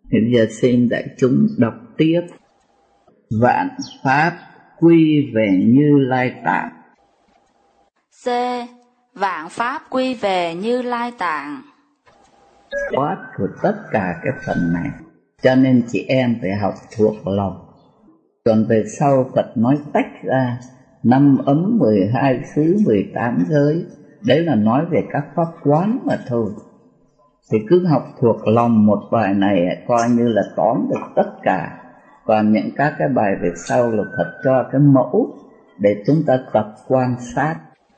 Thì bây giờ xin đại chúng đọc tiếp. Vạn pháp quy về Như Lai Tạng. C. Vạn pháp quy về Như Lai Tạng. Thoát của tất cả cái phần này, cho nên chị em phải học thuộc lòng. Còn về sau Phật nói tách ra 5 ấm, 12 xứ, 18 giới, đấy là nói về các pháp quán mà thôi. Thì cứ học thuộc lòng một bài này coi như là tóm được tất cả. Còn những các cái bài về sau là Phật cho cái mẫu để chúng ta tập quan sát.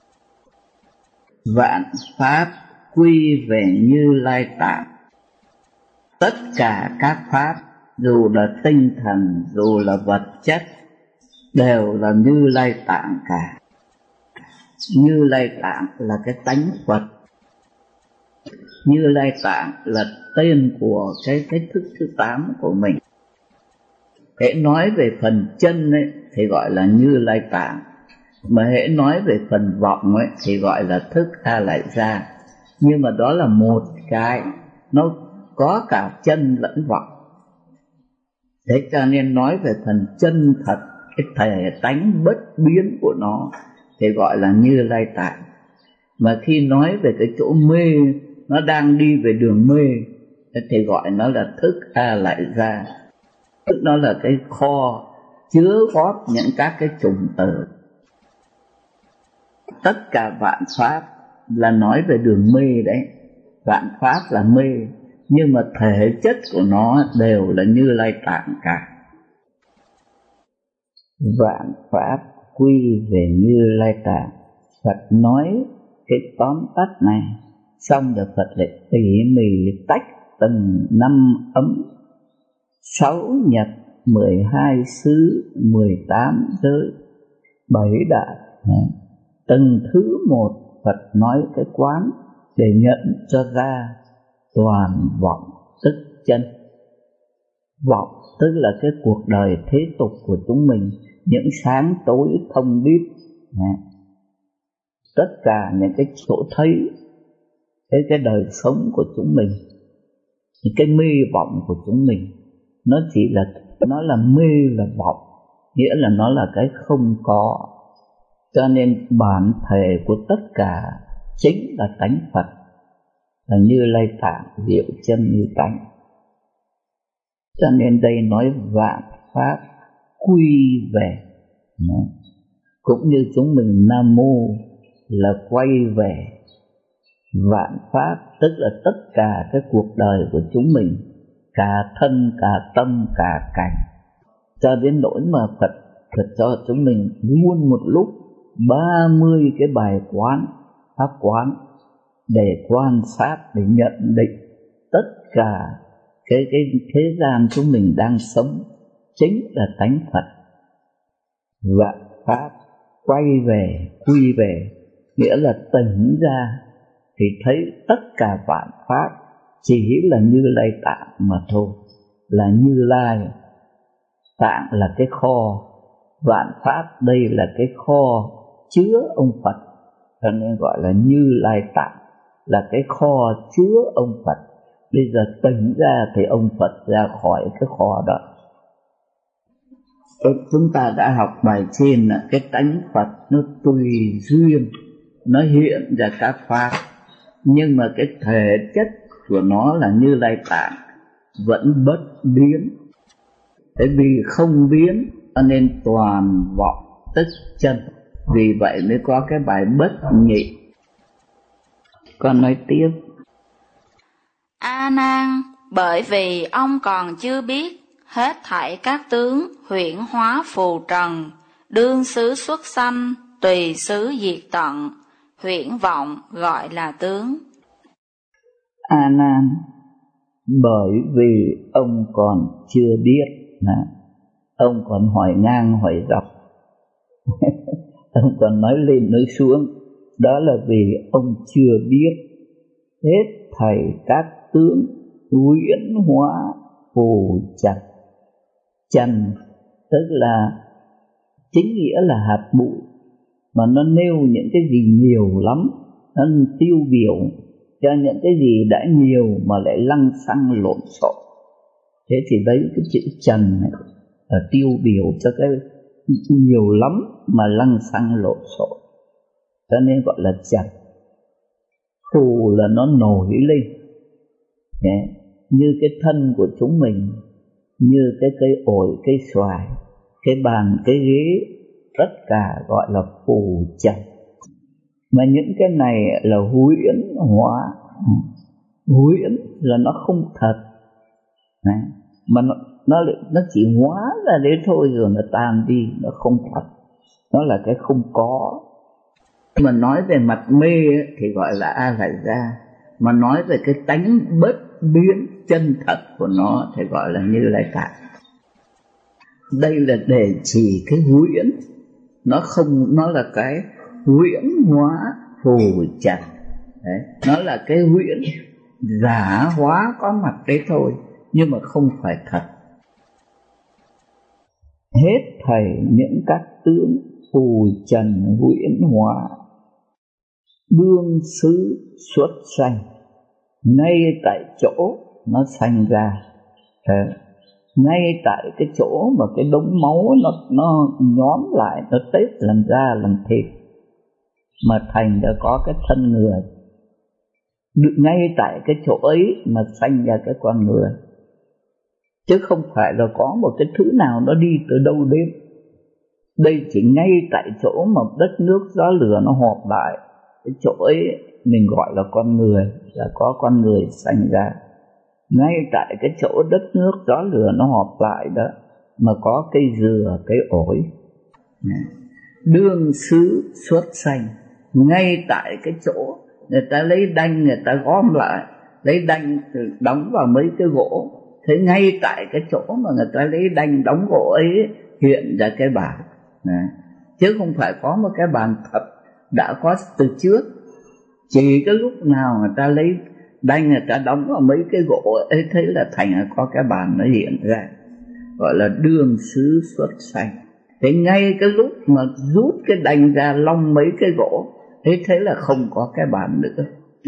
Vạn pháp quy về Như Lai Tạng. Tất cả các pháp, dù là tinh thần, dù là vật chất, đều là Như Lai Tạng cả. Như Lai Tạng là cái tánh Phật. Như Lai Tạng là tên của cái thức thứ 8 của mình. Hễ nói về phần chân ấy, thì gọi là Như Lai Tạng. Mà hễ nói về phần vọng ấy, thì gọi là thức A Lại Gia. Nhưng mà đó là một cái, nó có cả chân lẫn vọng. Thế cho nên nói về phần chân thật, cái thể tánh bất biến của nó, thì gọi là Như Lai Tạng. Mà khi nói về cái chỗ mê, nó đang đi về đường mê, thì gọi nó là thức A Lại Gia. Tức nó là cái kho chứa góp những các cái chủng tử. Tất cả vạn pháp là nói về đường mê đấy. Vạn pháp là mê, nhưng mà thể chất của nó đều là Như Lai Tạng cả. Vạn pháp quy về Như Lai Tạng. Phật nói cái tóm tắt này, xong rồi Phật lại tỉ mỉ tách từng 5 ấm, 6 nhật, 12 xứ, 18 giới, 7 đại. Từng thứ một Phật nói cái quán để nhận cho ra toàn vọng tức chân. Vọng tức là cái cuộc đời thế tục của chúng mình, những sáng tối không biết, tất cả những cái chỗ thấy cái đời sống của chúng mình, những cái mê vọng của chúng mình, nó chỉ là, nó là mê là vọng, nghĩa là nó là cái không có. Cho nên bản thể của tất cả chính là tánh Phật, là Như Lai Tạng, diệu chân như tánh. Cho nên đây nói vạn pháp quy về, cũng như chúng mình Nam Mô là quay về. Vạn pháp tức là tất cả cái cuộc đời của chúng mình, cả thân, cả tâm, cả cảnh, cho đến nỗi mà Phật cho chúng mình luôn một lúc 30 cái bài quán, pháp quán để quan sát, để nhận định tất cả cái thế gian chúng mình đang sống chính là tánh Phật. Vạn pháp quay về, quy về, nghĩa là tỉnh ra thì thấy tất cả vạn pháp chỉ là Như Lai Tạng mà thôi, là Như Lai. Tạng là cái kho, vạn pháp đây là cái kho chứa ông Phật, cho nên gọi là Như Lai Tạng, là cái kho chứa ông Phật. Bây giờ tỉnh ra thì ông Phật ra khỏi cái kho đó. Chúng ta đã học bài trên là cái tánh Phật nó tùy duyên, nó hiện ra các pháp, nhưng mà cái thể chất của nó là Như Lai Tạng, vẫn bất biến. Thế vì không biến cho nên toàn vọng tức chân. Vì vậy mới có cái bài bất nhị. Con nói tiếp. A Nan, bởi vì ông còn chưa biết hết thảy các tướng huyễn hóa phù trần, đương xứ xuất sanh, tùy xứ diệt tận, huyễn vọng gọi là tướng. A Nan, bởi vì ông còn chưa biết, ông còn hỏi ngang hỏi dọc, ông còn nói lên nói xuống, đó là vì ông chưa biết hết thảy các tướng huyễn hóa phù trần. Trần tức là chính nghĩa là hạt bụi, mà nó nêu những cái gì nhiều lắm, nó tiêu biểu cho những cái gì đã nhiều mà lại lăng xăng lộn xộn. Thế thì lấy cái chữ trần này là tiêu biểu cho cái nhiều lắm mà lăng xăng lộn xộn, cho nên gọi là trần. Phù là nó nổi lên, như cái thân của chúng mình, như cái cây ổi, cây xoài, cái bàn, cái ghế, tất cả gọi là phù trần. Mà những cái này là huyễn hóa. Huyễn là nó không thật, mà nó chỉ hóa ra đấy thôi rồi nó tan đi, nó không thật, nó là cái không có. Mà nói về mặt mê thì gọi là A Lại Gia, mà nói về cái tánh bất biến chân thật của nó thì gọi là Như Lai Tạng. Đây là để chỉ cái huyễn, nó là cái huyễn hóa phù trần. Đấy, nó là cái huyễn giả hóa có mặt đấy thôi, nhưng mà không phải thật. Hết thảy những các tướng phù trần huyễn hóa, đương xứ xuất sanh, ngay tại chỗ nó sanh ra. Ngay tại cái chỗ mà cái đống máu nó nhóm lại, nó tết làm da làm thịt mà thành đã có cái thân người. Ngay tại cái chỗ ấy mà sanh ra cái con người, chứ không phải là có một cái thứ nào nó đi từ đâu đến. Đây chỉ ngay tại chỗ mà đất nước gió lửa nó họp lại, cái chỗ ấy mình gọi là con người, là có con người sanh ra. Ngay tại cái chỗ đất nước gió lửa nó họp lại đó mà có cây dừa, cây ổi. Đương xứ xuất sanh, ngay tại cái chỗ người ta lấy đanh, người ta gom lại, lấy đanh đóng vào mấy cái gỗ. Thế ngay tại cái chỗ mà người ta lấy đanh đóng gỗ ấy hiện ra cái bàn. Chứ không phải có một cái bàn thật đã có từ trước. Chỉ cái lúc nào người ta lấy đanh, người ta đóng vào mấy cái gỗ ấy, thấy là thành có cái bàn nó hiện ra, gọi là đương xứ xuất sanh. Thế ngay cái lúc mà rút cái đanh ra long mấy cái gỗ, thế là không có cái bàn nữa.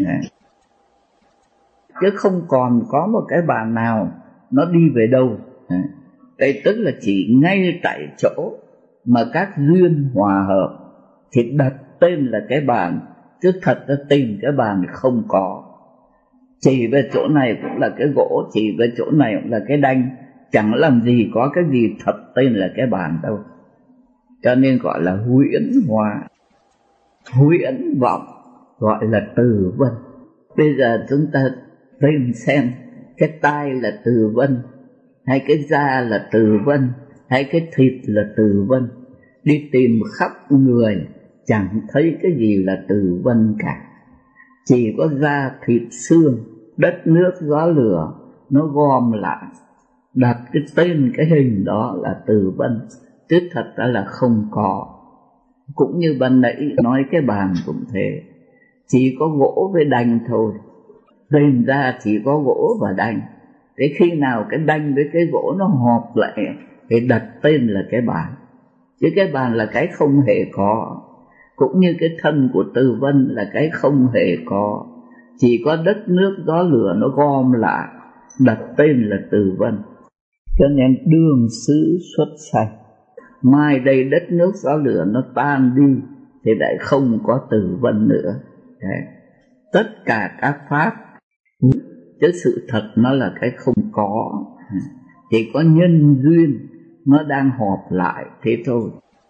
Chứ không còn có một cái bàn nào nó đi về đâu. Đây tức là chỉ ngay tại chỗ mà các duyên hòa hợp thì đặt tên là cái bàn, chứ thật ra tìm cái bàn không có. Chỉ về chỗ này cũng là cái gỗ, chỉ về chỗ này cũng là cái đanh, chẳng làm gì có cái gì thật tên là cái bàn đâu. Cho nên gọi là huyễn hóa, huyễn vọng, gọi là từ vân. Bây giờ chúng ta tìm xem cái tai là từ vân, hay cái da là từ vân, hay cái thịt là từ vân. Đi tìm khắp người chẳng thấy cái gì là từ vân cả. Chỉ có da thịt xương, đất nước gió lửa nó gom lại, đặt cái tên cái hình đó là từ vân, chứ thật ra là không có. Cũng như ban nãy nói cái bàn cũng thế, chỉ có gỗ với đanh thôi, tìm ra chỉ có gỗ và đanh. Thế khi nào cái đanh với cái gỗ nó họp lại thì đặt tên là cái bàn, chứ cái bàn là cái không hề có. Cũng như cái thân của từ vân là cái không hề có, chỉ có đất nước gió lửa nó gom lại, đặt tên là từ vân. Cho nên đương xứ xuất sanh, mai đây đất nước gió lửa nó tan đi thì lại không có từ vân nữa. Đấy. Tất cả các pháp, chứ sự thật nó là cái không có, chỉ có nhân duyên nó đang họp lại thế thôi.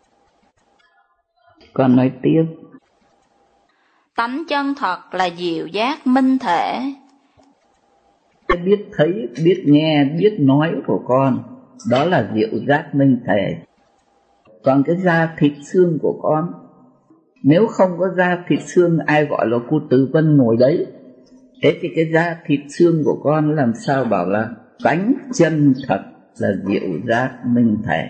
Con nói tiếp. Tánh chân thật là diệu giác minh thể. Biết thấy, biết nghe, biết nói của con, đó là diệu giác minh thể. Còn cái da thịt xương của con, nếu không có da thịt xương ai gọi là cô Từ Vân ngồi đấy. Thế thì cái da thịt xương của con làm sao bảo là tánh chân thật là diệu giác minh thể.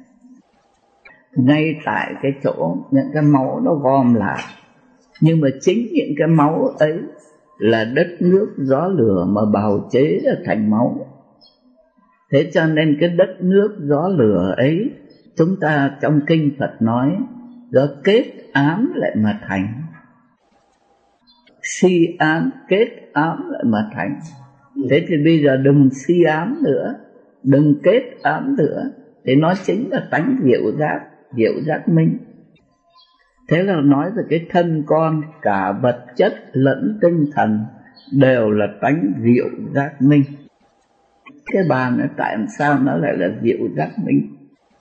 Ngay tại cái chỗ những cái máu nó gom lại, nhưng mà chính những cái máu ấy là đất nước gió lửa mà bào chế ra thành máu. Thế cho nên cái đất nước gió lửa ấy, chúng ta trong kinh Phật nói do kết ám lại mà thành, si ám kết ám lại mà thành. Thế thì bây giờ đừng si ám nữa, đừng kết ám nữa, thì nó chính là tánh diệu giác minh. Thế là nói về cái thân con, cả vật chất lẫn tinh thần đều là tánh diệu giác minh. Cái bàn nó tại sao nó lại là diệu giác minh?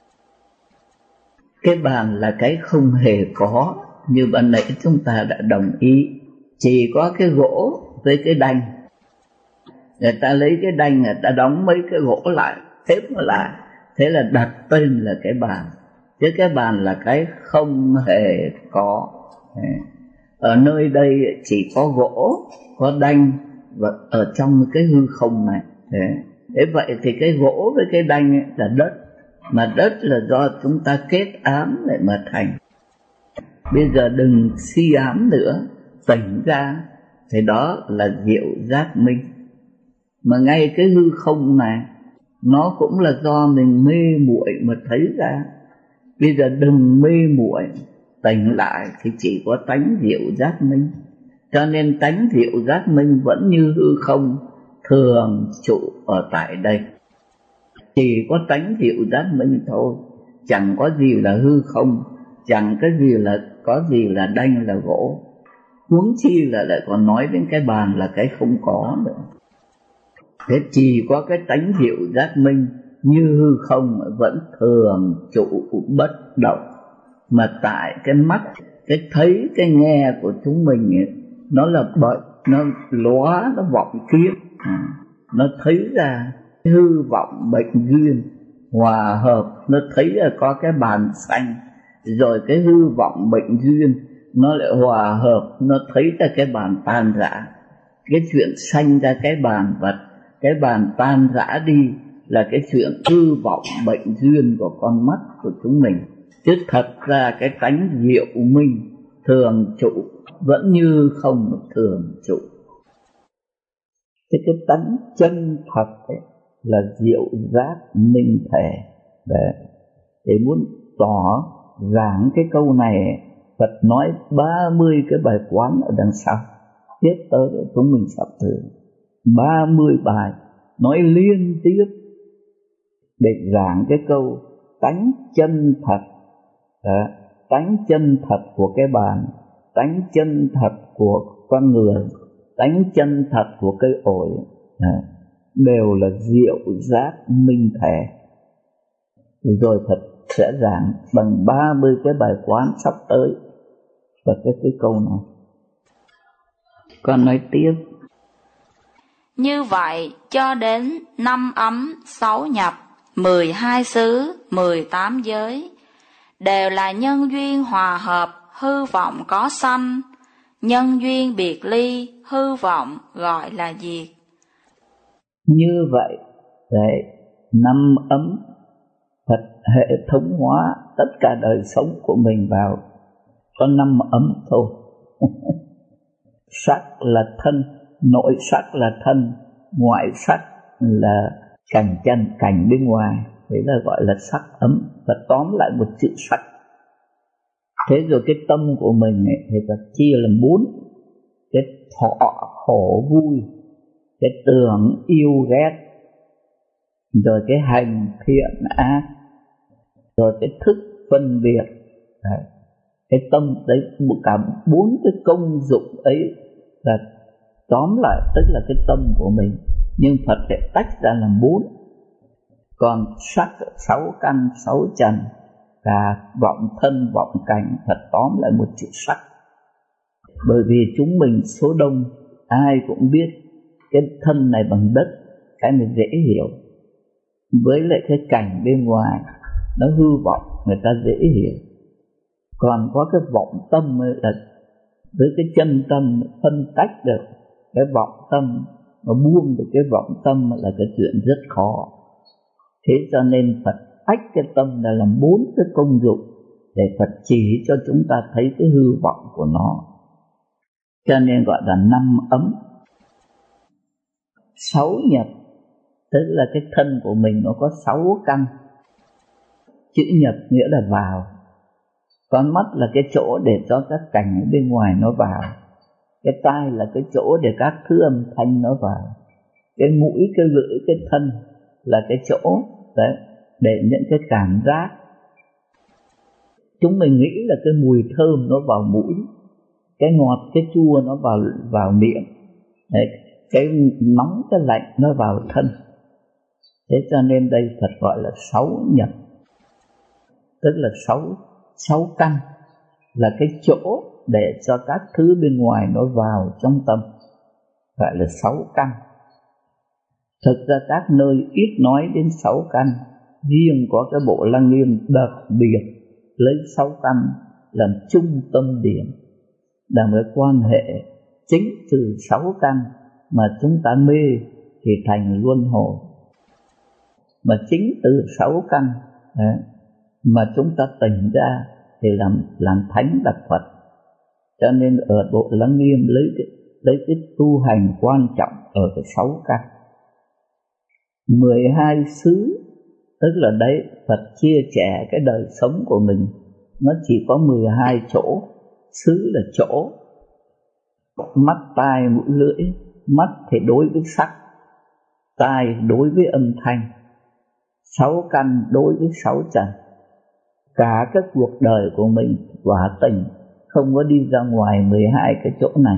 Cái bàn là cái không hề có, như ban nãy chúng ta đã đồng ý, chỉ có cái gỗ với cái đanh. Người ta lấy cái đanh, người ta đóng mấy cái gỗ lại, xếp nó lại, thế là đặt tên là cái bàn. Chứ cái bàn là cái không hề có. Ở nơi đây chỉ có gỗ, có đanh, và ở trong cái hư không này. Thế vậy thì cái gỗ với cái đanh là đất, mà đất là do chúng ta kết ám để mà thành. Bây giờ đừng si ám nữa, tỉnh ra, thì đó là diệu giác minh. Mà ngay cái hư không này, nó cũng là do mình mê muội mà thấy ra. Bây giờ đừng mê muội, tỉnh lại thì chỉ có tánh diệu giác minh. Cho nên tánh diệu giác minh vẫn như hư không, thường trụ ở tại đây. Chỉ có tánh diệu giác minh thôi, chẳng có gì là hư không, chẳng có gì là đanh là gỗ. Huống chi là lại còn nói đến cái bàn là cái không có nữa. Thế chỉ có cái tánh diệu giác minh như hư không vẫn thường trụ bất động. Mà tại cái mắt, cái thấy, cái nghe của chúng mình ấy, nó là bệnh, nó lóa, nó vọng kiếp, nó thấy ra hư vọng bệnh duyên hòa hợp, nó thấy là có cái bàn xanh, rồi cái hư vọng bệnh duyên nó lại hòa hợp, nó thấy ra cái bàn tan rã. Cái chuyện sanh ra cái bàn vật, cái bàn tan rã đi là cái chuyện hư vọng bệnh duyên của con mắt của chúng mình. Chứ thật ra cái tánh diệu minh thường trụ vẫn như không thường trụ. Thế cái tánh chân thật ấy là diệu giác minh thể. Để muốn tỏ giảng cái câu này, Phật nói 30 cái bài quán ở đằng sau. Tiếp tới để chúng mình sắp thử 30 bài nói liên tiếp để giảng cái câu tánh chân thật. Tánh chân thật của cái bàn, tánh chân thật của con người, tánh chân thật của cây ổi, đều là diệu giác minh thể. Rồi Phật sẽ giảng bằng 30 cái bài quán sắp tới và cái câu này. Con nói tiếp. Như vậy cho đến 5 ấm 6 nhập, 12 xứ, 18 giới, đều là nhân duyên hòa hợp, hư vọng có sanh. Nhân duyên biệt ly, hư vọng gọi là diệt. Như vậy, 5 ấm Phật hệ thống hóa tất cả đời sống của mình vào có 5 ấm thôi. Sắc là thân, nội sắc là thân, ngoại sắc là cảnh chân, cảnh bên ngoài, thế là gọi là sắc ấm. Và tóm lại một chữ sắc. Thế rồi cái tâm của mình ấy, thì Phật chia làm 4: cái thọ khổ vui, cái tưởng yêu ghét, rồi cái hành thiện ác, rồi cái thức phân biệt. Cái tâm đấy, cả 4 cái công dụng ấy là tóm lại tức là cái tâm của mình. Nhưng Phật sẽ tách ra làm 4. Còn sắc 6 căn 6 trần, cả vọng thân vọng cảnh, Phật tóm lại một chữ sắc. Bởi vì chúng mình số đông ai cũng biết cái thân này bằng đất, cái này dễ hiểu. Với lại cái cảnh bên ngoài nó hư vọng, người ta dễ hiểu. Còn có cái vọng tâm ấy là với cái chân tâm phân tách được cái vọng tâm, mà buông được cái vọng tâm là cái chuyện rất khó. Thế cho nên Phật tách cái tâm là làm 4 cái công dụng để Phật chỉ cho chúng ta thấy cái hư vọng của nó. Cho nên gọi là 5 ấm. 6 nhập tức là cái thân của mình nó có 6 căn. Chữ nhập nghĩa là vào. Con mắt là cái chỗ để cho các cảnh ở bên ngoài nó vào. Cái tai là cái chỗ để các thứ âm thanh nó vào. cái mũi, cái lưỡi, cái thân là cái chỗ đấy để những cái cảm giác. Chúng mình nghĩ là cái mùi thơm nó vào mũi, cái ngọt, cái chua nó vào miệng, đấy, cái nóng, cái lạnh nó vào thân. Thế cho nên đây Phật gọi là 6 nhập, tức là 6 căn, là cái chỗ để cho các thứ bên ngoài nó vào trong tâm, gọi là 6 căn. Thực ra các nơi ít nói đến 6 căn, riêng có cái bộ Lăng Nghiêm đặc biệt lấy 6 căn làm trung tâm điểm, là một quan hệ chính từ 6 căn mà chúng ta mê thì thành luân hồi, mà chính từ 6 căn đấy, mà chúng ta tỉnh ra thì làm thánh đặc Phật. Cho nên ở bộ Lăng Nghiêm lấy cái tu hành quan trọng ở cái 6 căn. 12 xứ, tức là đấy Phật chia sẻ cái đời sống của mình, nó chỉ có 12 chỗ. Xứ là chỗ, mắt, tai, mũi, lưỡi. Mắt thì đối với sắc, tai đối với âm thanh, 6 căn đối với 6 trần. Cả cái cuộc đời của mình quả tình không có đi ra ngoài 12 cái chỗ này.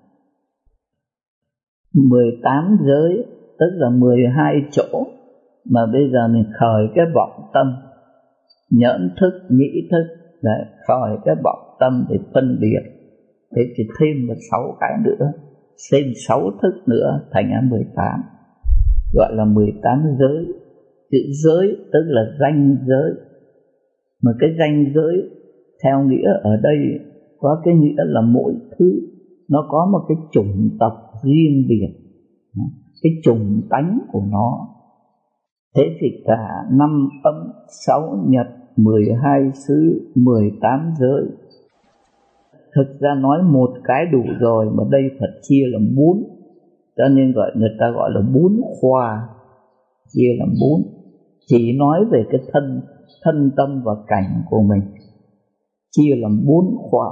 18 giới tức là 12 chỗ mà bây giờ mình khởi cái vọng tâm, nhẫn thức, nhĩ thức, đấy, khởi cái vọng tâm để phân biệt. Thế thì thêm được 6 cái nữa, thêm 6 thức nữa thành ra 18, gọi là 18 giới. Chữ giới tức là danh giới, mà cái danh giới theo nghĩa ở đây có cái nghĩa là mỗi thứ nó có một cái chủng tộc riêng biệt, cái chủng tánh của nó. Thế thì cả 5 âm, 6 nhật, 12 xứ, 18 giới, thực ra nói một cái đủ rồi, mà đây Phật chia làm 4, cho nên người ta gọi là 4 khoa, chia làm 4, chỉ nói về cái thân tâm và cảnh của mình, chia làm 4 khoa.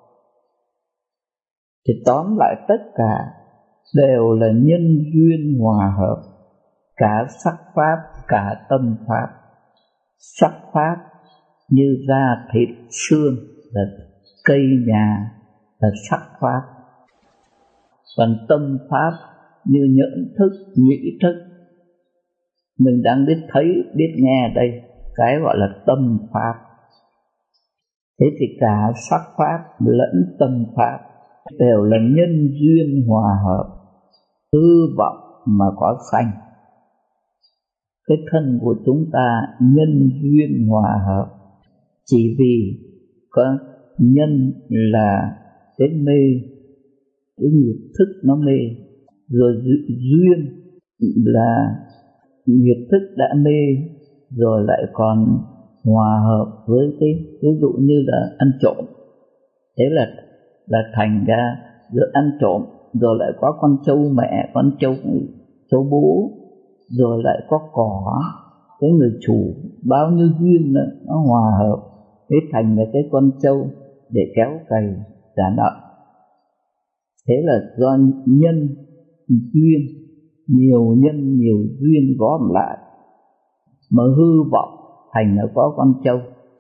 Thì tóm lại tất cả đều là nhân duyên hòa hợp, cả sắc pháp, cả tâm pháp. Sắc pháp như da thịt xương là cây nhà, là sắc pháp. Còn tâm pháp như nhẫn thức, nhĩ thức, mình đang biết thấy, biết nghe đây, cái gọi là tâm pháp. Thế thì cả sắc pháp lẫn tâm pháp đều là nhân duyên hòa hợp, hư vọng mà có sanh. Cái thân của chúng ta nhân duyên hòa hợp, chỉ vì có nhân là cái mê, cái nghiệp thức nó mê, rồi duyên là nghiệp thức đã mê, rồi lại còn hòa hợp với cái ví dụ như là ăn trộm. Thế là thành ra rồi ăn trộm, rồi lại có con trâu mẹ, con trâu bố, rồi lại có cỏ, cái người chủ, bao nhiêu duyên nó hòa hợp, thế thành là cái con trâu để kéo cày trả nợ. Thế là do nhân duyên, nhiều nhân nhiều duyên gom lại mà hư vọng thành nó có con trâu.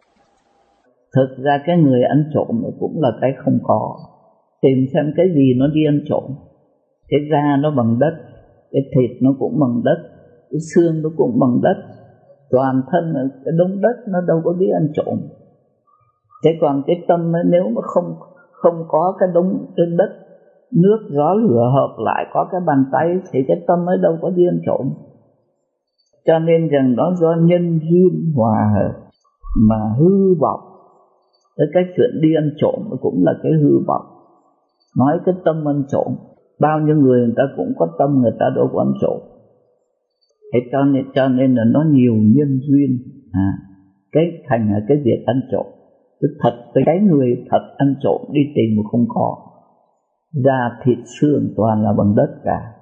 Thực ra cái người ăn trộm cũng là cái không có. Tìm xem cái gì nó đi ăn trộm, cái da nó bằng đất, cái thịt nó cũng bằng đất, cái xương nó cũng bằng đất, toàn thân cái đống đất, nó đâu có đi ăn trộm. Thế còn cái tâm ấy, nếu mà không có cái đống trên đất, nước gió lửa hợp lại có cái bàn tay, thì cái tâm ấy đâu có đi ăn trộm. Cho nên rằng nó do nhân duyên hòa hợp mà hư vọng. Cái chuyện đi ăn trộm cũng là cái hư vọng. Nói cái tâm ăn trộm, bao nhiêu người ta cũng có tâm, người ta đâu có ăn trộm. Thế cho nên là nó nhiều nhân duyên, cái thành là cái việc ăn trộm. Thật cái người thật ăn trộm đi tìm mà không có, da thịt xương toàn là bằng đất cả.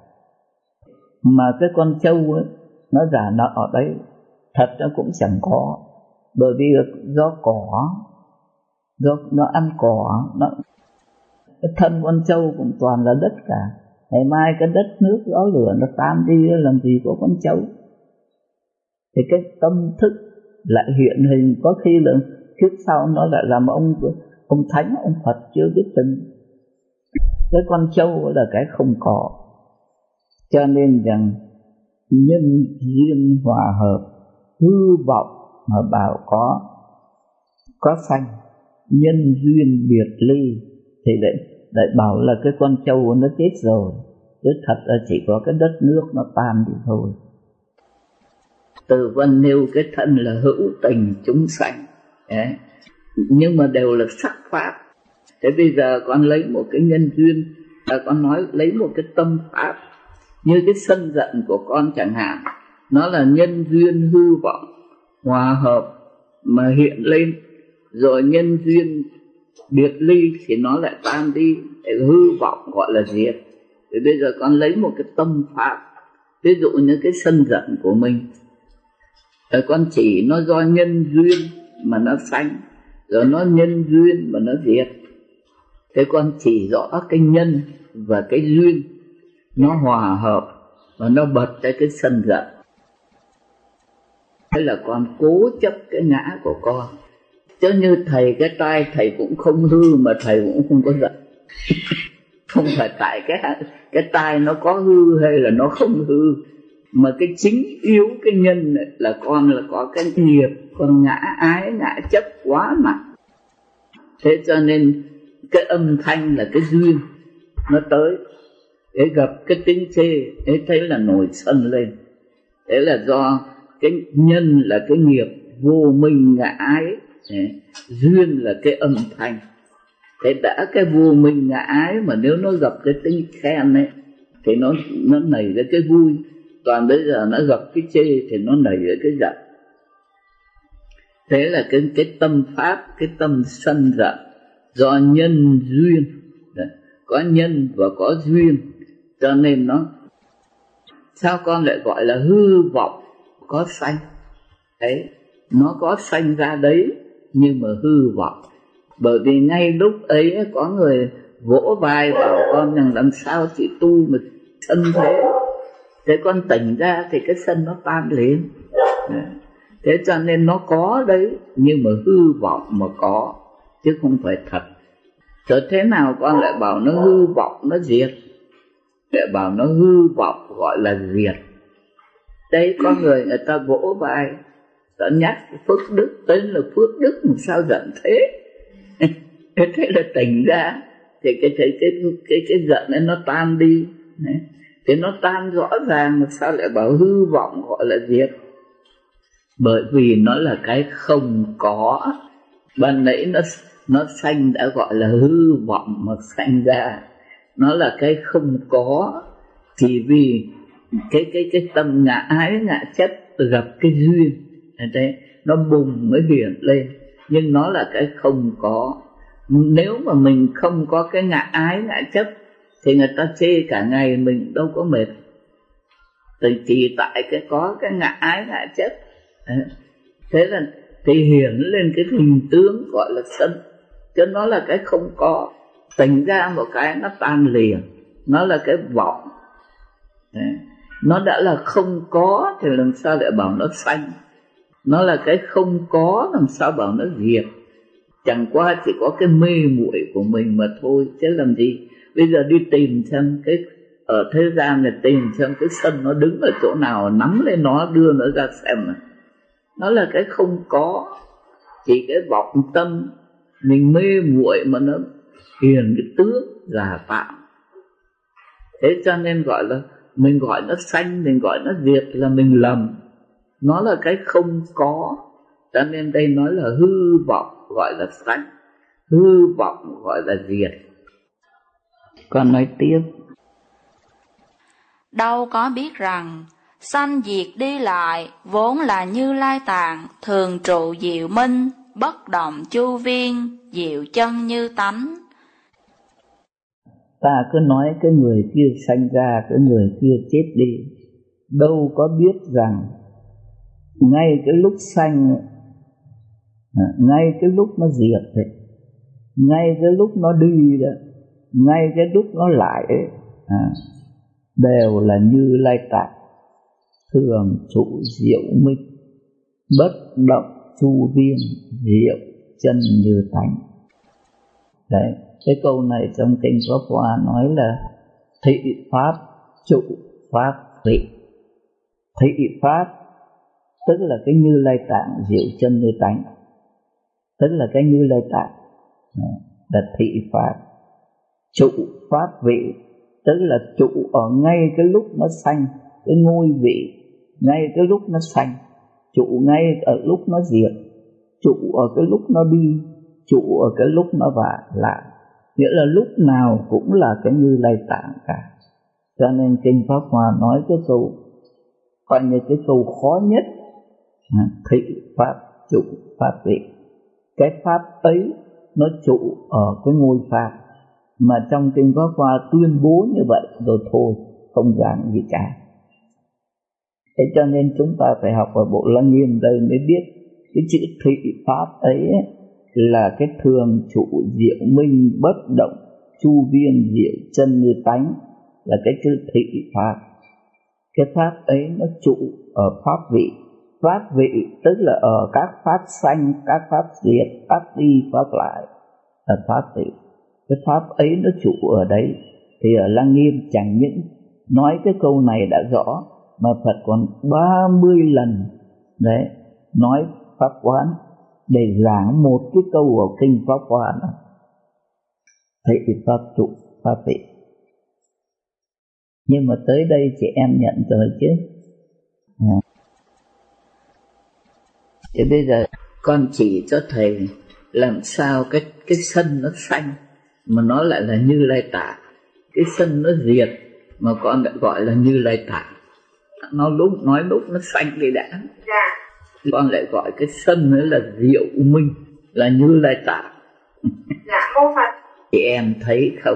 Mà cái con trâu ấy, nó giả nợ ở đấy, thật nó cũng chẳng có, bởi vì do cỏ, do nó ăn cỏ, cái thân con trâu cũng toàn là đất cả. ngày mai cái đất nước gió lửa nó tan đi, làm gì có con cháu. Thì cái tâm thức lại hiện hình, có khi là kiếp sau nó lại làm ông thánh, ông Phật chưa biết chừng. Cái con trâu là cái không có. Cho nên rằng nhân duyên hòa hợp, hư vọng mà bảo có sanh, nhân duyên biệt ly thì lại bảo là cái con trâu nó chết rồi, chứ thật là chỉ có cái đất nước nó tan đi thôi. Từ Vân nêu cái thân là hữu tình chúng sanh, nhưng mà đều là sắc pháp. Thế bây giờ con lấy một cái nhân duyên, con nói lấy một cái tâm pháp, như cái sân giận của con chẳng hạn, nó là nhân duyên hư vọng hòa hợp mà hiện lên, rồi nhân duyên biệt ly thì nó lại tan đi, hư vọng gọi là diệt. Thì bây giờ con lấy một cái tâm pháp, ví dụ như cái sân giận của mình, con chỉ nó do nhân duyên mà nó sanh, rồi nó nhân duyên mà nó diệt. Thế con chỉ rõ cái nhân và cái duyên nó hòa hợp và nó bật ra cái sân giận. Thế là con cố chấp cái ngã của con. Chứ như thầy, cái tai thầy cũng không hư mà thầy cũng không có giận. Không phải tại cái tai nó có hư hay là nó không hư, mà cái chính yếu cái nhân là con là có cái nghiệp, con ngã ái ngã chấp quá mạnh. Thế cho nên cái âm thanh là cái duyên nó tới, để gặp cái tiếng chê, để thấy là nổi sân lên. Thế là do cái nhân là cái nghiệp vô minh ngã ái, duyên là cái âm thanh. Thế đã cái vô minh ngã ái mà nếu nó gặp cái tiếng khen ấy thì nó nảy ra cái vui. Còn bây giờ nó gặp cái chê thì nó nảy ra cái giận. Thế là cái tâm pháp, cái tâm sân giận do nhân duyên, có nhân và có duyên, cho nên nó sao con lại gọi là hư vọng có sanh. Đấy, nó có sanh ra đấy nhưng mà hư vọng. Bởi vì ngay lúc ấy có người vỗ vai bảo con rằng làm sao chị tu mà sân thế. Thế con tỉnh ra thì cái sân nó tan liền. Thế cho nên nó có đấy nhưng mà hư vọng mà có, chứ không phải thật. Rồi thế nào con lại bảo nó hư vọng nó diệt, lại bảo nó hư vọng gọi là diệt. Đấy, có người ta vỗ vai, ta nhắc phước đức, tên là phước đức mà sao giận thế. Thế là tỉnh ra thì cái giận ấy nó tan đi. Thì nó tan rõ ràng mà sao lại bảo hư vọng gọi là diệt. Bởi vì nó là cái không có. Ban nãy nó sanh đã gọi là hư vọng mà sanh ra. Nó là cái không có. Chỉ vì cái tâm ngã ái ngã chấp gặp cái duyên, đấy, nó bùng mới hiện lên. Nhưng nó là cái không có. Nếu mà mình không có cái ngã ái ngã chấp thì người ta chê cả ngày mình đâu có mệt. Chỉ tại có cái ngã ái ngã chấp. Thế là thì hiện lên cái hình tướng gọi là sân. Chứ nó là cái không có. Tỉnh ra một cái nó tan liền. Nó là cái vọng. Nó đã là không có thì làm sao lại bảo nó sanh. Nó là cái không có, làm sao bảo nó diệt. Chẳng qua chỉ có cái mê muội của mình mà thôi, chứ làm gì. Bây giờ đi tìm xem cái ở thế gian này, tìm xem cái sân nó đứng ở chỗ nào, nắm lên nó đưa nó ra xem này. Nó là cái không có, chỉ cái vọng tâm mình mê muội mà nó hiền cái tướng giả tạo. Thế cho nên gọi là mình gọi nó sanh, mình gọi nó diệt là mình lầm. Nó là cái không có. Cho nên đây nói là hư vọng gọi là sanh, hư vọng gọi là diệt. Con nói tiếp. Đâu có biết rằng sanh diệt đi lại vốn là Như Lai Tạng, thường trụ diệu minh, bất động chu viên, diệu chân như tánh. Ta cứ nói cái người kia sanh ra, cái người kia chết đi, đâu có biết rằng ngay cái lúc sanh, ngay cái lúc nó diệt ấy, ngay cái lúc nó đi đó, ngay cái lúc nó lại ấy, đều là Như Lai Tạng, thường trụ diệu minh, bất động chu viên, diệu chân như tánh. Đấy, cái câu này trong kinh Pháp Hoa nói là thị pháp trụ pháp vị. Thị pháp tức là cái Như Lai Tạng diệu chân như tánh, tức là cái Như Lai Tạng là thị pháp. Trụ pháp vị tức là trụ ở ngay cái lúc nó sanh, cái ngôi vị ngay cái lúc nó sanh, trụ ngay ở lúc nó diệt, trụ ở cái lúc nó đi, trụ ở cái lúc nó lại, nghĩa là lúc nào cũng là cái Như Lai Tạng cả. Cho nên kinh Pháp Hoa nói cái câu coi như cái câu khó nhất, thị pháp trụ pháp vị. Cái pháp ấy nó trụ ở cái ngôi pháp, mà trong kinh Pháp Hoa tuyên bố như vậy rồi thôi, không giảng gì cả. Thế cho nên chúng ta phải học ở Bộ Lăng Nghiêm đây mới biết cái chữ thị pháp ấy là cái thường trụ diệu minh, bất động chu viên, diệu chân như tánh, là cái chữ thị pháp. Cái pháp ấy nó trụ ở pháp vị. Pháp vị tức là ở các pháp sanh, các pháp diệt, pháp đi, pháp lại là pháp vị. Cái pháp ấy nó trụ ở đấy. Thì ở Lăng Nghiêm chẳng những nói cái câu này đã rõ, mà Phật còn 30 lần đấy nói pháp quán để giảng một cái câu ở kinh Pháp Hoa đó. Thị pháp trụ pháp vị. Nhưng mà tới đây chị em nhận rồi chứ. Thế bây giờ con chỉ cho thầy làm sao cái sân nó sanh mà nó lại là Như Lai Tạng, cái sân nó diệt mà con lại gọi là Như Lai Tạng. Nó lúc nó sanh đi đã, con lại gọi cái sân ấy là diệu minh, là Như Lai Tạng. Dạ cô Phật. Chị em thấy không?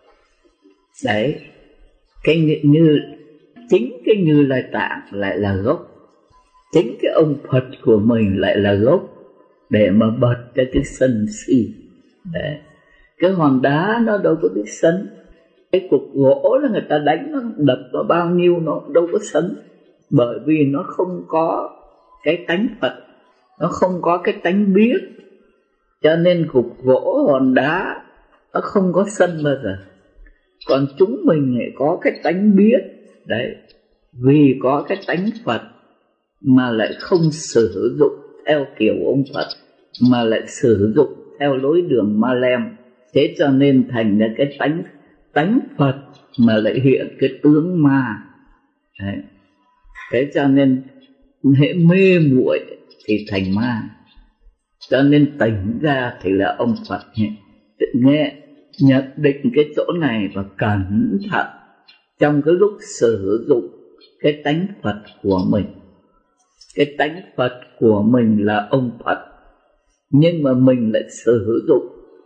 Đấy, cái như chính cái Như Lai Tạng lại là gốc, chính cái ông Phật của mình lại là gốc để mà bật cho cái sân si. Đấy, cái hòn đá nó đâu có biết sân, cái cục gỗ là người ta đánh nó đập vào bao nhiêu nó đâu có sân, bởi vì nó không có cái tánh Phật, nó không có cái tánh biết, cho nên cục gỗ hòn đá nó không có sân bao giờ. Còn chúng mình lại có cái tánh biết đấy, vì có cái tánh Phật mà lại không sử dụng theo kiểu ông Phật, mà lại sử dụng theo lối đường ma lem. Thế cho nên thành ra cái tánh Phật mà lại hiện cái tướng ma đấy. Thế cho nên hễ mê muội thì thành ma, cho nên tỉnh ra thì là ông Phật. Nghe nhận định cái chỗ này và cẩn thận trong cái lúc sử dụng cái tánh Phật của mình. Cái tánh Phật của mình là ông Phật, nhưng mà mình lại sử dụng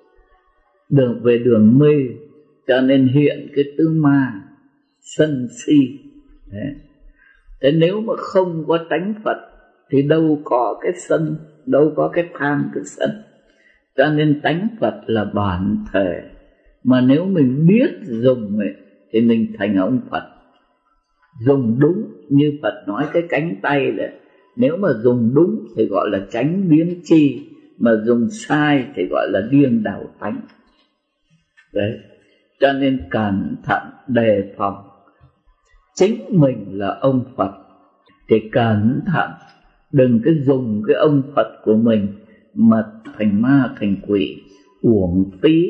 về đường mê, cho nên hiện cái tướng ma sân si. Thế nếu mà không có tánh Phật thì đâu có cái sân, đâu có cái tham cái sân. Cho nên tánh Phật là bản thể, mà nếu mình biết dùng ấy, thì mình thành ông Phật. Dùng đúng như Phật nói cái cánh tay đấy, nếu mà dùng đúng thì gọi là chánh biến chi, mà dùng sai thì gọi là điên đảo tánh. Đấy, cho nên cẩn thận đề phòng. Chính mình là ông Phật thì cẩn thận, đừng cứ dùng cái ông Phật của mình mà thành ma thành quỷ, uổng phí.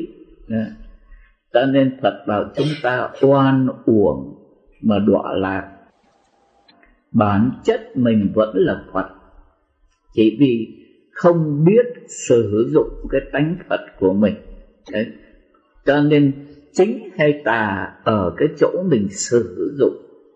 Cho nên Phật bảo chúng ta oan uổng mà đọa lạc. Bản chất mình vẫn là Phật, chỉ vì không biết sử dụng cái tánh Phật của mình. Đấy, cho nên chính hay tà ở cái chỗ mình sử dụng.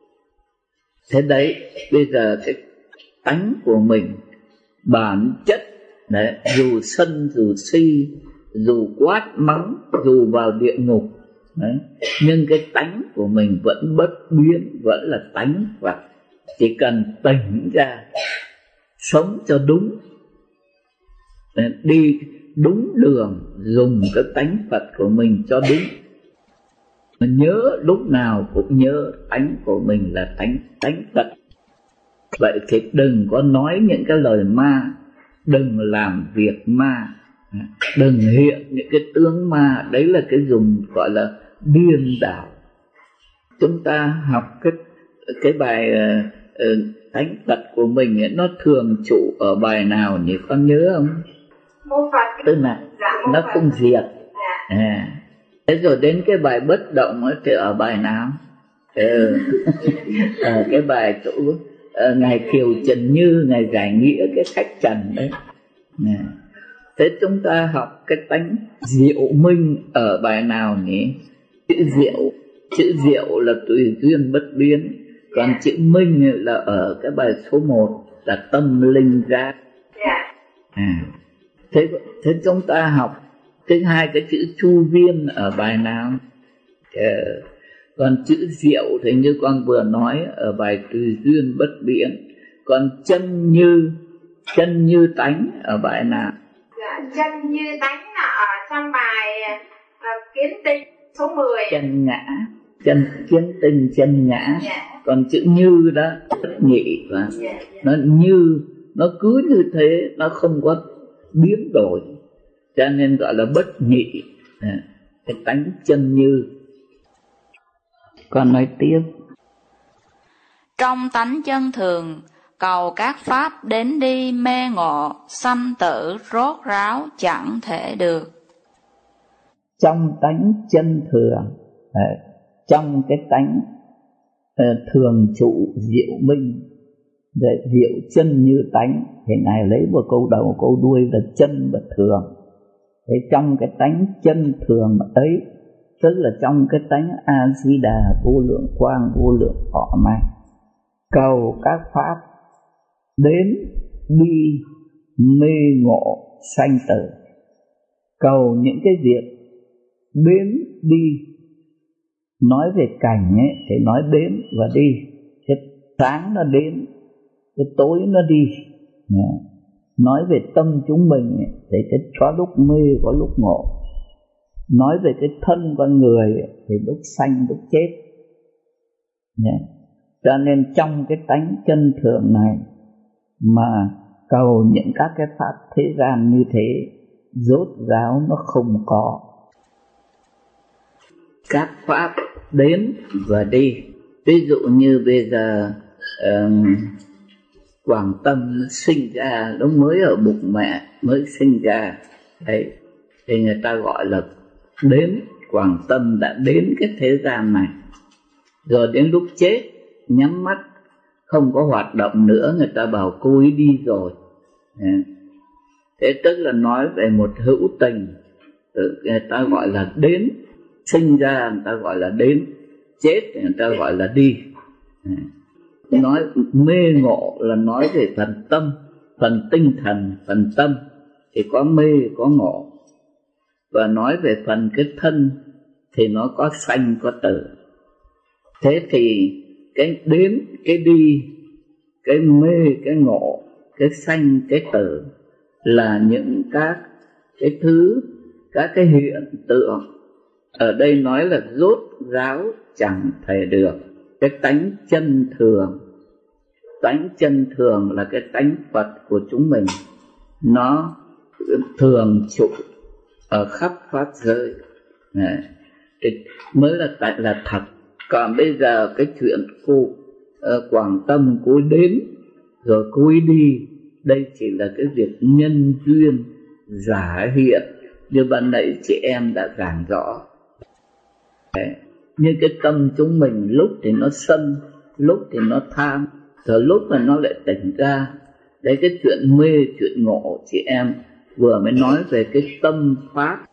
Thế đấy, bây giờ cái tánh của mình, bản chất đấy, dù sân dù si, dù quát mắng, dù vào địa ngục đấy, nhưng cái tánh của mình vẫn bất biến, vẫn là tánh Phật. Chỉ cần tỉnh ra, sống cho đúng, đi đúng đường, dùng cái tánh Phật của mình cho đúng, nhớ lúc nào cũng nhớ tánh của mình là tánh tật. Vậy thì đừng có nói những cái lời ma, đừng làm việc ma, đừng hiện những cái tướng ma. Đấy là cái dùng gọi là điên đảo. Chúng ta học cái bài tánh tật của mình ấy, nó thường trụ ở bài nào nhỉ, con nhớ không? Tức là nó không diệt. Thế rồi đến cái bài bất động ấy, thì ở bài nào? Cái bài chỗ Ngài Kiều Trần Như, Ngài giải nghĩa cái khách trần đấy. Thế chúng ta học cái tánh diệu minh ở bài nào nhỉ? Chữ diệu là tùy duyên bất biến, còn chữ minh là ở cái bài số 1 là tâm linh giác. Thế chúng ta học hai cái chữ chu viên ở bài nào? Còn chữ diệu thì như con vừa nói ở bài tùy duyên bất biến. Còn chân như tánh ở bài nào? Chân như tánh là ở trong bài kiến tinh số 10. Chân ngã, kiến tinh chân ngã. Còn chữ như đó bất nhị, và nó như, nó cứ như thế, nó không có biến đổi, cho nên gọi là bất nhị, cái tánh chân như. Con nói tiếp. Trong tánh chân thường, cầu các pháp đến đi mê ngộ, sanh tử rốt ráo chẳng thể được. Trong tánh chân thường, trong cái tánh thường trụ diệu minh, diệu chân như tánh, thì Ngài lấy một câu đầu câu đuôi là chân và thường. Thế trong cái tánh chân thường ấy, tức là trong cái tánh A-di-đà vô lượng quang vô lượng thọ này, cầu các pháp đến đi mê ngộ sanh tử. Cầu những cái việc đến đi, nói về cảnh ấy thì nói đến và đi. Cái sáng nó đến, cái tối nó đi. Nói về tâm chúng mình ấy, thì cái có lúc mê có lúc ngộ. Nói về cái thân con người ấy, thì lúc sanh lúc chết. Cho nên trong cái tánh chân thường này mà cầu những các cái pháp thế gian như thế, rốt ráo nó không có. Các pháp đến và đi. Ví dụ như bây giờ Quảng Tâm sinh ra, nó mới ở bụng mẹ mới sinh ra đấy, thì người ta gọi là đến. Quảng Tâm đã đến cái thế gian này, rồi đến lúc chết nhắm mắt không có hoạt động nữa, người ta bảo cô ấy đi rồi. Thế tức là nói về một hữu tình, người ta gọi là đến. Sinh ra người ta gọi là đến, chết thì người ta gọi là đi. Nói mê ngộ là nói về phần tâm, phần tinh thần, phần tâm thì có mê có ngộ. Và nói về phần cái thân thì nó có sanh có tử. Thế thì cái đến, cái đi, cái mê, cái ngộ, cái sanh, cái tử là những các cái thứ, các cái hiện tượng. Ở đây nói là rốt ráo chẳng thể được. Cái tánh chân thường, tánh chân thường là cái tánh Phật của chúng mình, nó thường trụ ở khắp pháp giới thì mới là thật. Còn bây giờ cái chuyện cô Quảng Tâm cô ấy đến rồi cô ấy đi, đây chỉ là cái việc nhân duyên giả hiện, như ban nãy chị em đã giảng rõ. Như cái tâm chúng mình lúc thì nó sân, lúc thì nó tham, rồi lúc mà nó lại tỉnh ra. Đấy, cái chuyện mê, chuyện ngộ chị em vừa mới nói về cái tâm pháp,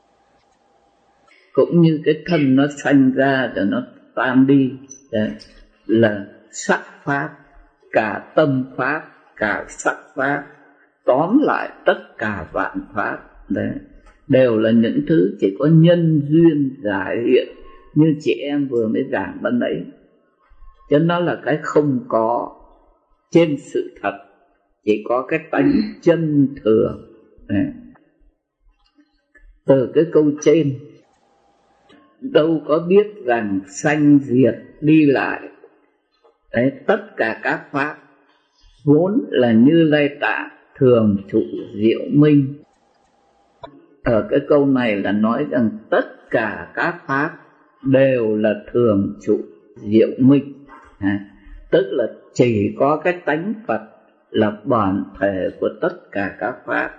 cũng như cái thân nó sanh ra rồi nó tan đi. Đấy, là sắc pháp, cả tâm pháp, cả sắc pháp, tóm lại tất cả vạn pháp. Đấy, đều là những thứ chỉ có nhân duyên giải hiện, như chị em vừa mới giảng ban nãy. Chứ nó là cái không có trên sự thật, chỉ có cái tánh chân thường. Từ cái câu trên đâu có biết rằng sanh diệt đi lại. Đấy, tất cả các pháp vốn là Như Lai Tạng thường trụ diệu minh. Ở cái câu này là nói rằng tất cả các pháp đều là thường trụ diệu minh, tức là chỉ có cái tánh Phật là bản thể của tất cả các pháp.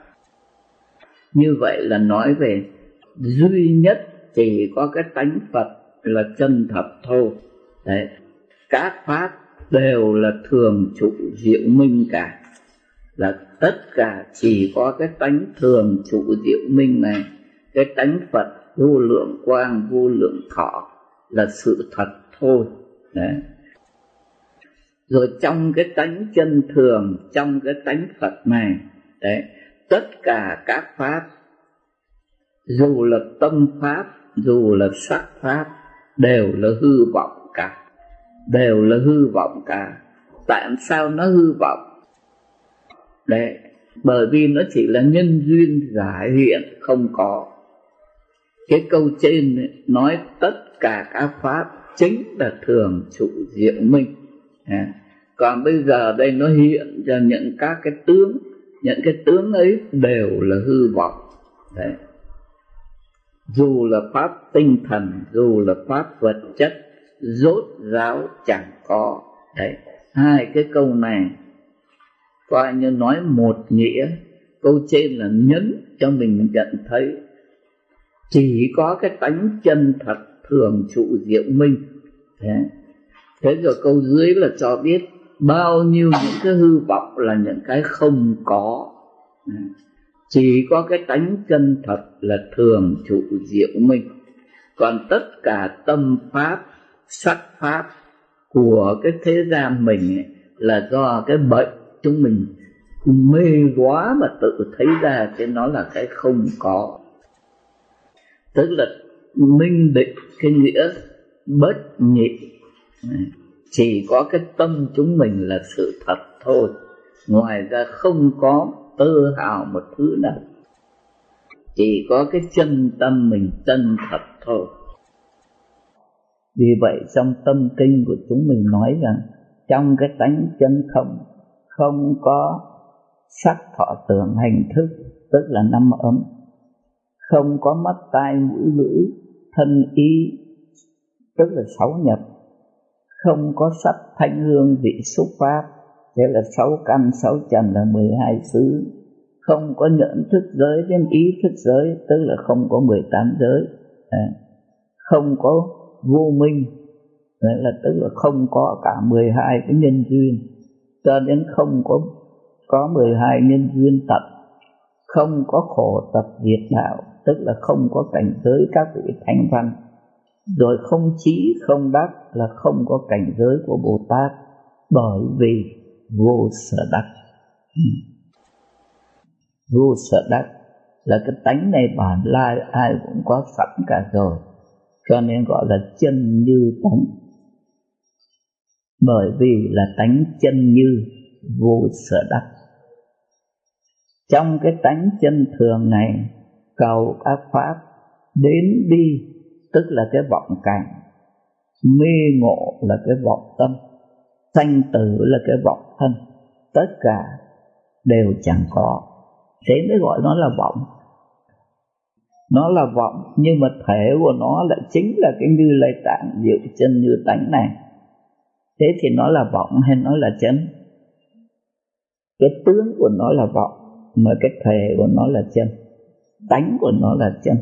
Như vậy là nói về duy nhất chỉ có cái tánh Phật là chân thật thôi. Đấy, các pháp đều là thường trụ diệu minh cả, là tất cả chỉ có cái tánh thường trụ diệu minh này, cái tánh Phật vô lượng quang vô lượng thọ là sự thật thôi. Đấy. Rồi trong cái tánh chân thường, trong cái tánh Phật này, đấy, tất cả các pháp, dù là tâm pháp, dù là sắc pháp, đều là hư vọng cả, đều là hư vọng cả. Tại sao nó hư vọng? Đấy, bởi vì nó chỉ là nhân duyên giả hiện không có. Cái câu trên ấy, nói tất cả các pháp chính là thường trụ diệu minh. Còn bây giờ đây nó hiện ra những các cái tướng, những cái tướng ấy đều là hư vọng. Đấy, dù là pháp tinh thần, dù là pháp vật chất, rốt ráo chẳng có. Đấy, hai cái câu này coi như nói một nghĩa. Câu trên là nhấn cho mình nhận thấy chỉ có cái tánh chân thật thường trụ diệu minh. Thế rồi câu dưới là cho biết bao nhiêu những cái hư vọng là những cái không có. Chỉ có cái tánh chân thật là thường trụ diệu minh. Còn tất cả tâm pháp, sắc pháp của cái thế gian mình ấy, là do cái bệnh chúng mình mê quá mà tự thấy ra cái nó là cái không có. Tức là minh định cái nghĩa bất nhị, chỉ có cái tâm chúng mình là sự thật thôi, ngoài ra không có tơ hào một thứ nào, chỉ có cái chân tâm mình chân thật thôi. Vì vậy trong tâm kinh của chúng mình nói rằng trong cái tánh chân không có sắc thọ tưởng hành thức, tức là năm ấm, không có mắt tai mũi lưỡi thân ý, tức là sáu nhập, không có sắc thanh hương vị xúc pháp, thế là sáu căn sáu trần là 12 xứ, không có nhận thức giới đến ý thức giới, tức là không có 18 giới, không có vô minh, đấy là tức là không có cả 12 cái nhân duyên, cho đến không có 12 nhân duyên tận, không có khổ tập diệt đạo, tức là không có cảnh giới các vị thánh văn, rồi không trí không đắc là không có cảnh giới của Bồ Tát, bởi vì vô sở đắc. Vô sở đắc là cái tánh này bản lai ai cũng có sẵn cả rồi, cho nên gọi là chân như tánh, bởi vì là tánh chân như vô sở đắc. Trong cái tánh chân thường này, cầu các pháp đến đi, tức là cái vọng cảnh, mê ngộ là cái vọng tâm, sanh tử là cái vọng thân, tất cả đều chẳng có. Thế mới gọi nó là vọng. Nó là vọng, nhưng mà thể của nó lại chính là cái Như Lai Tạng diệu chân như tánh này. Thế thì nó là vọng hay nó là chân? Cái tướng của nó là vọng, mà cái thể của nó là chân, tánh của nó là chân.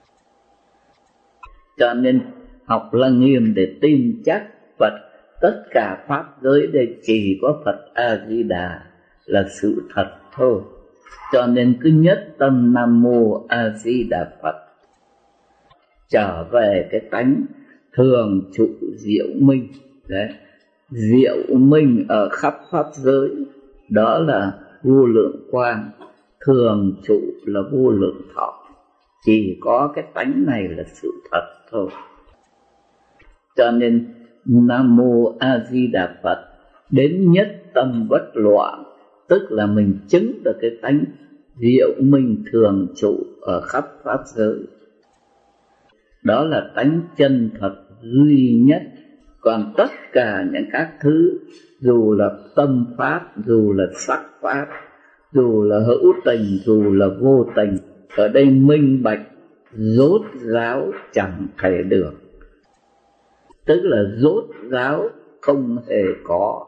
Cho nên học Lăng Nghiêm để tin chắc Phật, tất cả pháp giới đây chỉ có Phật A-di-đà là sự thật thôi. Cho nên cứ nhất tâm Nam Mô A Di Đà Phật, trở về cái tánh thường trụ diệu minh. Đấy, diệu minh ở khắp pháp giới, đó là vô lượng quang, thường trụ là vô lượng thọ, chỉ có cái tánh này là sự thật thôi. Cho nên Nam Mô A Di Đà Phật, đến nhất tâm bất loạn, tức là mình chứng được cái tánh diệu minh thường trụ ở khắp pháp giới. Đó là tánh chân thật duy nhất. Còn tất cả những các thứ, dù là tâm pháp, dù là sắc pháp, dù là hữu tình, dù là vô tình, ở đây minh bạch, rốt ráo chẳng thể được. Tức là rốt ráo không hề có.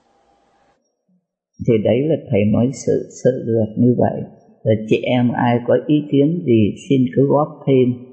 Thì đấy là thầy nói sự sơ lược như vậy. Rồi chị em ai có ý kiến gì xin cứ góp thêm.